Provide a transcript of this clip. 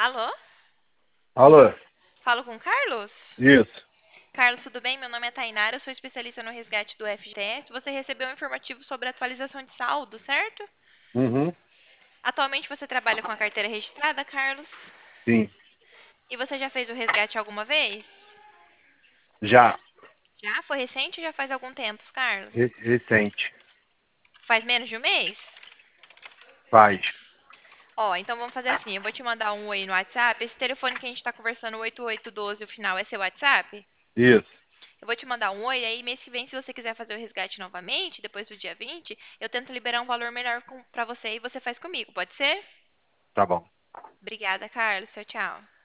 Alô? Alô, Falo com o Carlos? isso. Carlos, tudo bem? Meu nome é Tainara, eu sou especialista no resgate do FGTS. Você recebeu um informativo sobre a atualização de saldo, certo? Uhum, Atualmente você trabalha com a carteira registrada, Carlos? sim. E você já fez o resgate alguma vez? Já, Já? Foi recente ou já faz algum tempo, Carlos? recente. Faz menos de um mês? Faz. Ó, então vamos fazer assim, eu vou te mandar um oi no WhatsApp. Esse telefone que a gente tá conversando, 8812, o final, é seu WhatsApp? Isso, Eu vou te mandar um oi, aí mês que vem, se você quiser fazer o resgate novamente, depois do dia 20, eu tento liberar um valor melhor pra você e você faz comigo, pode ser? tá bom. Obrigada, Carlos. Tchau, tchau.